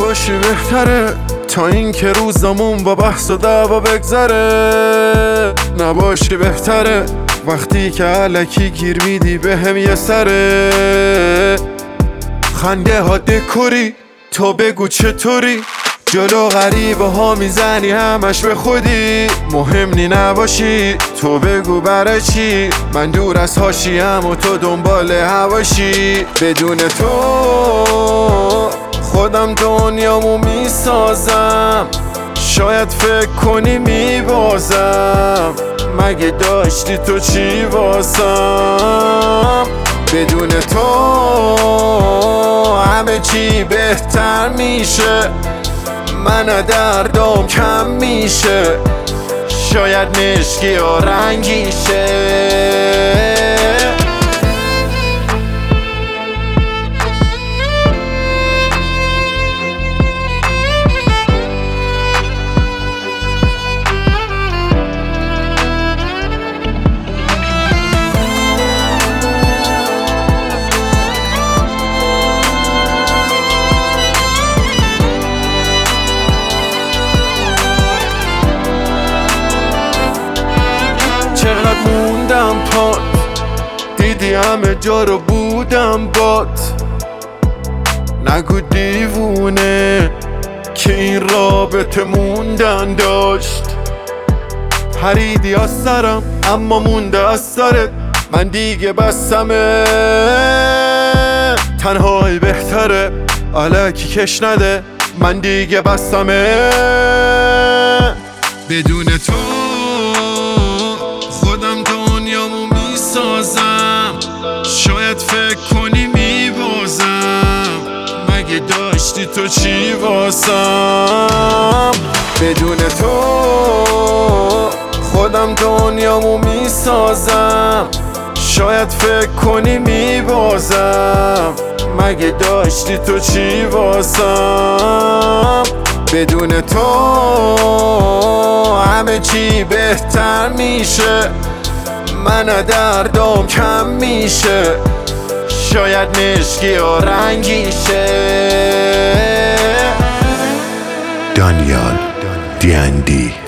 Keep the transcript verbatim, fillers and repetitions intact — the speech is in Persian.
نباشی بهتره تا این که روزامون با بحث و دعوا بگذره. نباشی بهتره وقتی که علکی گیر میدی به هم یه سره. خنده ها دکوری تو بگو چطوری، جلو غریبه ها میزنی همش به خودی. مهم نی نباشی تو بگو برای چی، من دور از حاشیه‌ام و تو دنبال هواشی. بدون تو خودم دنیامو میسازم، شاید فکر کنی میبازم، مگه داشتی تو چی واسم. بدون تو همه چی بهتر میشه، من دردم کم میشه، شاید مشکی و رنگیشه. چقدر موندم پات، دیدی همه جا رو بودم بات. نگو دیوونه که این رابطه موندن داشت. پریدی از سرم اما مونده از سرت، من دیگه بسمه. تنهایی بهتره الکی کش نده، من دیگه بسمه. بدون تو خودم دنیامو میسازم، شاید فکر کنی میبازم، مگه داشتی تو چی واسم. بدون تو خودم دنیامو میسازم، شاید فکر کنی میبازم، مگه داشتی تو چی واسم. بدون تو همه چی بهتر میشه، من دردم کم میشه، شاید مشکی و رنگیشه. دانیال دی ان دی